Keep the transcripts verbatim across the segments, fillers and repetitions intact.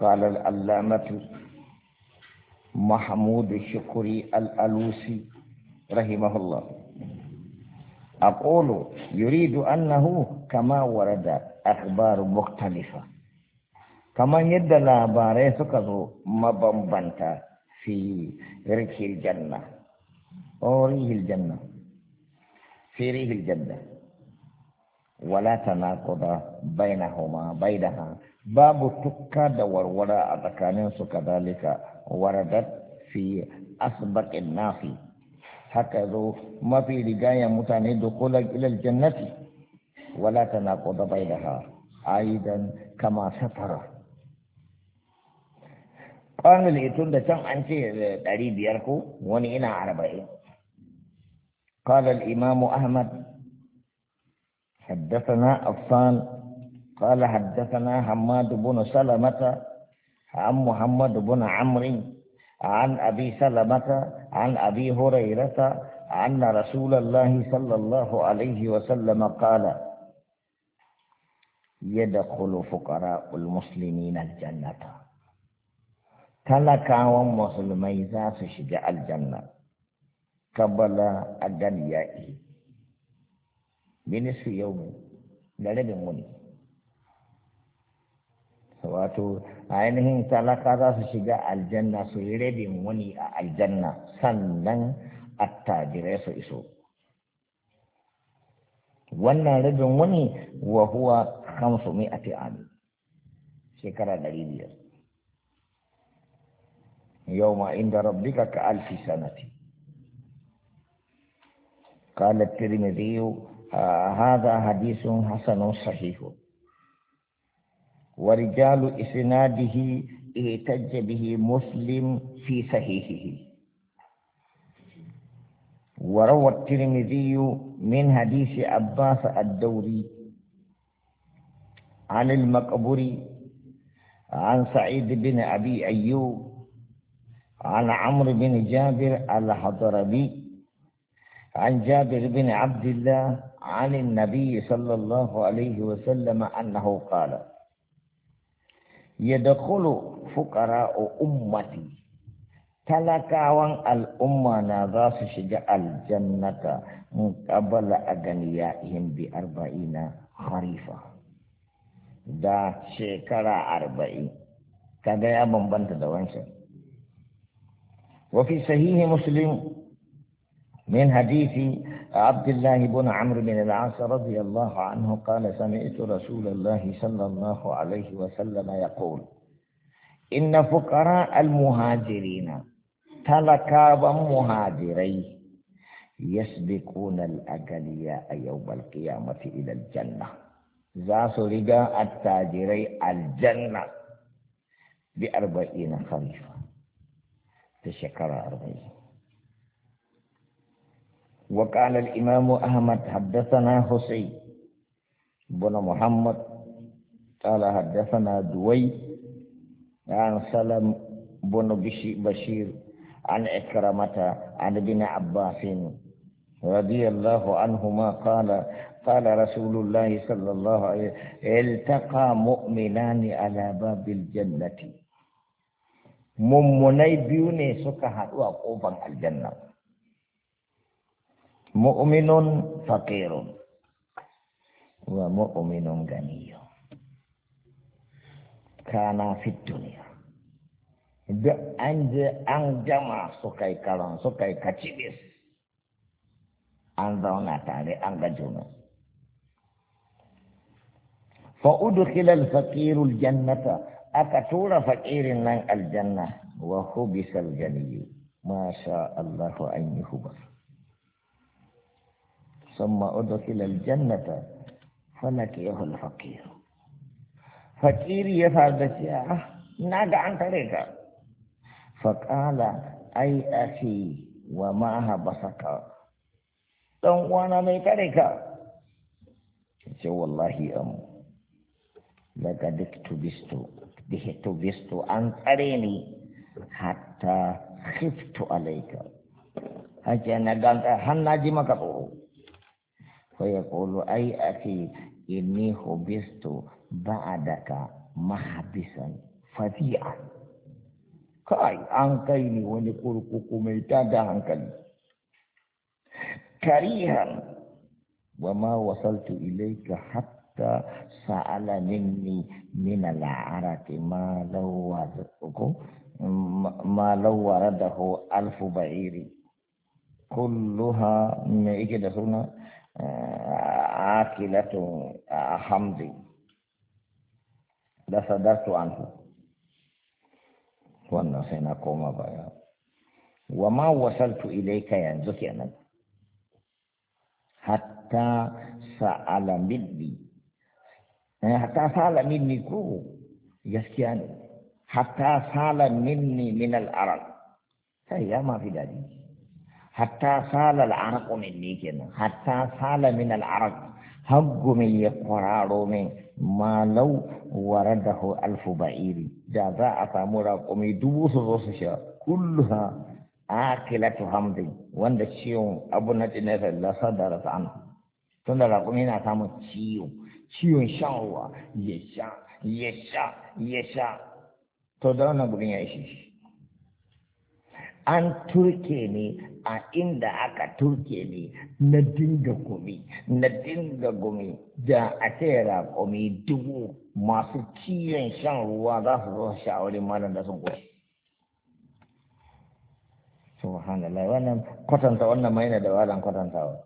قال العلامة محمود الشكري الألوسي رحمه الله أقول يريد أنه كما ورد أخبار مختلفة كما يد لاباري سكزو مبنبنتا في ريح الجنة أو ريح الجنة في ريح الجنة ولا تناقض بينهما بينها باب تكاد والولاء أتكانين كذلك وردت في أسبق الناس هكذا ما في رجاية متاني دخول إلى الجنة ولا تناقض بينها أيضا كما سطر قال الإتون ده كم أنت قريب يركو ونئنا عربي قال الإمام أحمد حدثنا أفان قال حدثنا حماد بن سلمة عن محمد بن عمرو عن أبي سلمة عن أبي هريرة أن رسول الله صلى الله عليه وسلم قال يدخل فقراء المسلمين الجنة تلكاوا مسلمي ذات شجاع الجنة قبل أغنيائه بنصف يوم لرب مني wato ainihin talaka za su shiga aljanna su yi rabin wani a aljanna sannan attajirai su iso wannan rabin wani wa huwa kamsu mi'ati ami shekara ɗari biyar yau ma inda rabbika ka alfi sanati قال الترمذي هذا حديث حسن صحيح ورجال إسناده احتج به مسلم في صحيحه وروى الترمذي من حديث عباس الدوري عن المقبري عن سعيد بن أبي أيوب عن عمرو بن جابر الحضرمي عن جابر بن عبد الله عن النبي صلى الله عليه وسلم أنه قال يدخل فقراء أمتي تلكاوان الأمة ناغاس شجاء الجنة قبل أغنيائهم بأربعين خريفة دا شكرا أربعين كذا يا بمبنت دوانسا وفي صحيح مسلم من حديث عبد الله بن عمرو بن العاص رضي الله عنه قال سمعت رسول الله صلى الله عليه وسلم يقول إن فقراء المهاجرين تلكاب مهاجري يسبقون الأغنياء يوم القيامة إلى الجنة ذا رجاء التاجري الجنة بأربعين خريفا تشكر أربعين وقال الإمام أحمد حدثنا حسين بن محمد قال حدثنا دوي عن سلم بن بشير عن إكرمة عن ابن عباس رضي الله عنهما قال قال رسول الله صلى الله عليه وسلم التقى مؤمنان على باب الجنة مؤمني بيوني سكها وقوفا الجنة مؤمن فقير ومؤمن غني كان في الدنيا da an je an jama suka yi karon suka yi kacibis an zauna tare an ga juna fa'udukila al-faqiru al-jannata aka tura faqirin nan aljanna wa hubisa al-ganiyu ma sha Allah an yuhbas ثم أدخل الجنة فلقيه الفقير فقير يفعل بشيء نادى عن طريقه فقال أي أخي وما هبسك دون وانا مي طريقه والله أم لقد اكتبست اكتبست عن طريقي حتى خفت عليك هجا نغانت هناجي مكتو فيقول أي أخي إني حبست بعدك محبسا fadi'a kai an kai ni wani kurkuku mai tada hankali karihan wa ma wasaltu ilayka hatta sa'ala minni min al-arati ma law waradahu ma law waradahu alfu ba'iri kulluha me yake da suna akilatu hamdi da sadartu anhu wannan sai na koma baya wa ma wasaltu ilayka yanzu kenan hatta sa'ala minni eh hatta sa'ala minni ko gaskiya ne hatta sa'ala minni min al-araq sai ya ma fi dadi hatta sa'ala al-araq minni kenan hatta sa'ala min al-araq haggu min yaqraro min ma law waradahu alfu ba'iri da za a samu raƙumi dubu su zo su sha kulluha akilatu hamdin wanda ciwon abu na tinasa la sadara ta an tun da raƙumi na samun ciwo ciwon shan ruwa ya sha ya sha ya sha to da wannan gudun ya ishi an turke ne a inda aka turke ne na dinga gumi na dinga gumi da a ce raƙumi dubu masu ciwon shan ruwa za su zo sha wurin malam da sun kusa subhanallah wannan kwatanta wannan mai na da wadan kwatantawa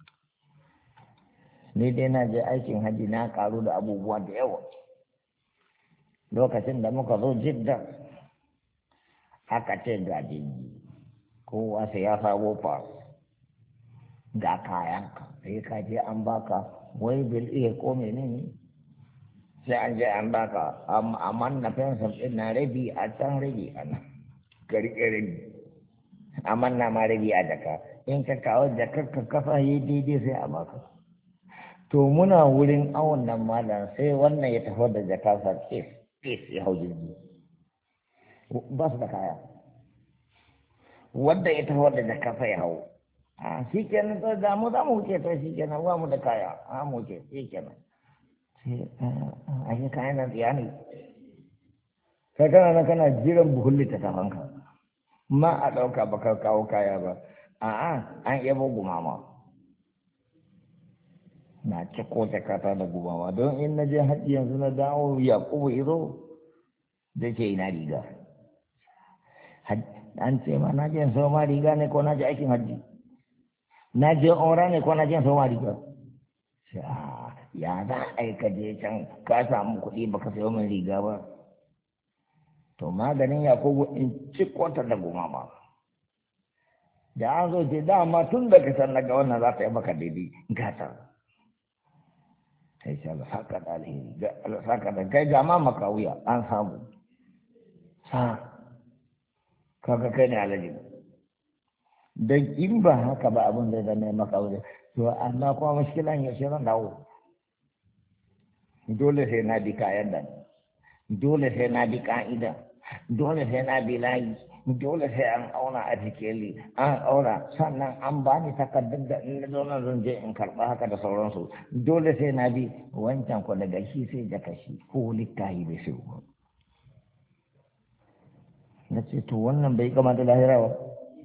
ni dai na je aikin haji na karu da abubuwa da yawa lokacin da muka zo jidda aka ce ga jirgi kowa sai ya sabo fa ga kayanka sai ka je an baka wai bil iya ko menene sai an je an baka amma na fensa din na rabi a can rabi a nan garke rabi amma na ma rabi a jaka in ka kawo jakar ka kafa yi daidai sai a baka to muna wurin awon nan malam sai wannan ya tafi da jaka sa kes kes ya hau jirgi ba su da kaya wanda ya tafi da jaka sa ya hau a shi kenan to da mu za mu wuce to shi kenan ba mu da kaya a mu wuce shi kenan sai a yi kayan nan tsiya ne kai kana nan kana jiran buhun littattafanka ma a ɗauka ba ka kawo kaya ba a'a an yabo gumama na ciko jakata da gumama don in na je hajji yanzu na dawo yakubu izo da ke ina riga an ce ma na je sau ma riga ne ko na je aikin hajji na je ora ne ko na je sau ma riga ya za a yi ka je can ka samu kuɗi baka sayo min riga ba to maganin yakubu in ci kwata da gumama da an zo ce dama tun da ka san naga wannan za ta yi maka daidai gata sai ce Allah saka da alheri Allah saka da kai ga ma maka wuya an samu sa kaga kai ne alaji dan in ba haka ba abin da zai maka wuya to Allah kuma mushkilan ya shi ran dawo dole sai na bi kayan da dole sai na bi ka'ida dole sai na bi layi dole sai an auna a jikeli an aura sannan an ba ni takardar da in na zauna zan je in karɓa haka da sauransu dole sai na bi wancan ko daga shi sai jaka shi ko littahi bai sai na ce to wannan bai kama da lahira ba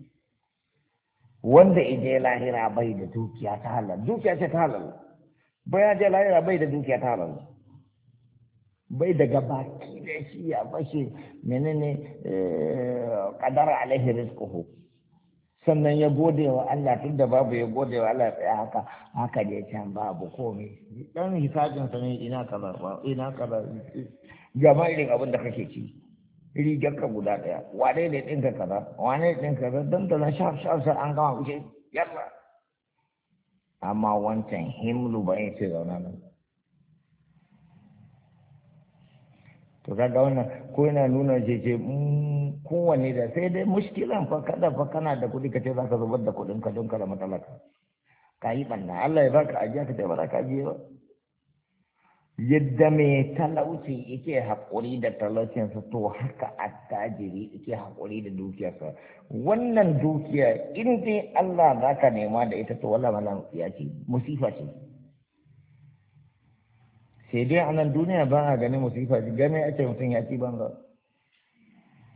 wanda ije lahira bai da dukiya ta halal dukiya ce ta halal bai ya je lahira bai da dukiya ta halal bai daga baki da shi ya bashe menene kadara alaihi rizquhu sannan ya gode wa Allah tunda babu ya gode wa Allah sai haka haka da can babu komai dan hisabin sa ne ina kaza ba ina kaza gama irin abin da kake ci rigar ka guda daya wane ne dinka kaza wane ne dinka kaza dan da shaf shaf sai an gama kuce yalla amma wancan himlu bai ce zauna nan to kaga wannan ko yana nuna jeje kowanne da sai dai mushkilan fa kada fa kana da kuɗi ka ce za ka zubar da kuɗin ka don kada matalaka ka yi ɓanna Allah ya baka ajiya ka ce ba za ka ajiye ba yadda mai talauci yake haƙuri da talaucinsa to haka attajiri yake haƙuri da dukiyarsa wannan dukiya in dai Allah za ka nema da ita to wala malam ya ce musifa ce sai dai a nan duniya ba a ganin musifa ce gane ake mutum ya ci banza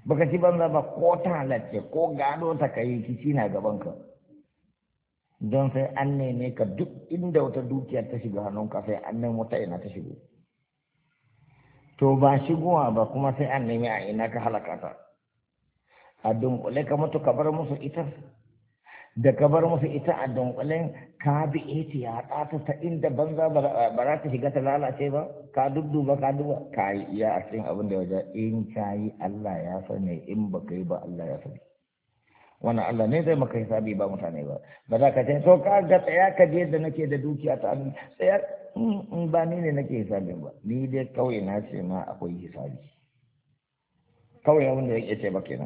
baka ci banza ba ko ta halarce ko gado ta kai kici na gaban ka don sai an neme ka duk inda wata dukiyar ta shiga hannunka sai an nemi wata ina ta shigo to ba shigowa ba kuma sai an nemi a ina ka halaka ta a dunkule ka mutu ka bar musu ita da ka bar musu ita a dunkulen ka bi ita ya ɗata ta inda banza ba za ta shiga ta lalace ba ka dudduba ka duba ka yi iya a cikin abin da waje in ka yi Allah ya sani in ba ka yi ba Allah ya sani wannan Allah ne zai maka hisabi ba mutane ba ba za ka ce to ka ga tsaya ka je da nake da dukiya ta abin tsaya in ba ni ne nake hisabin ba ni dai kawai na ce ma akwai hisabi kawai abin da yake ce ba kenan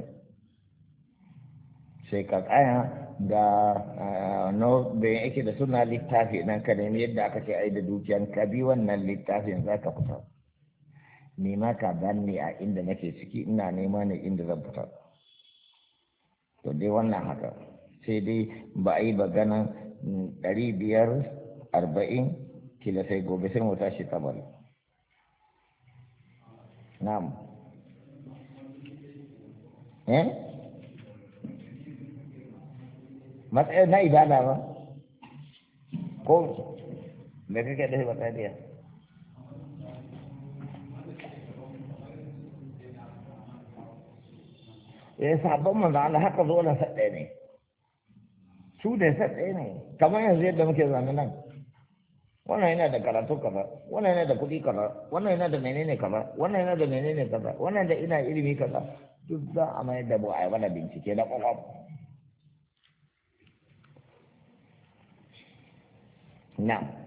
sai ka tsaya ga no da yake da suna littafi nan ka nemi yadda aka ce ai da dukiyan ka bi wannan littafin za ka fita nema ka danne a inda nake ciki ina nema ne inda zan fita to dai wannan haka sai dai ba a yi maganan ɗari biyar arba'in kila sai gobe sai mu tashi tabari na'am eh matsayin na ibada ba ko me kake da wata diya eh sabon manzo Allah haka zo na sadde ne su da sadde ne kamar yanzu yadda muke zama nan wannan yana da karatu kaza wannan yana da kuɗi kaza wannan yana da menene kaza wannan yana da menene kaza wannan da ina ilimi kaza duk za a mai da bu a yi mana bincike na kwakwam نعم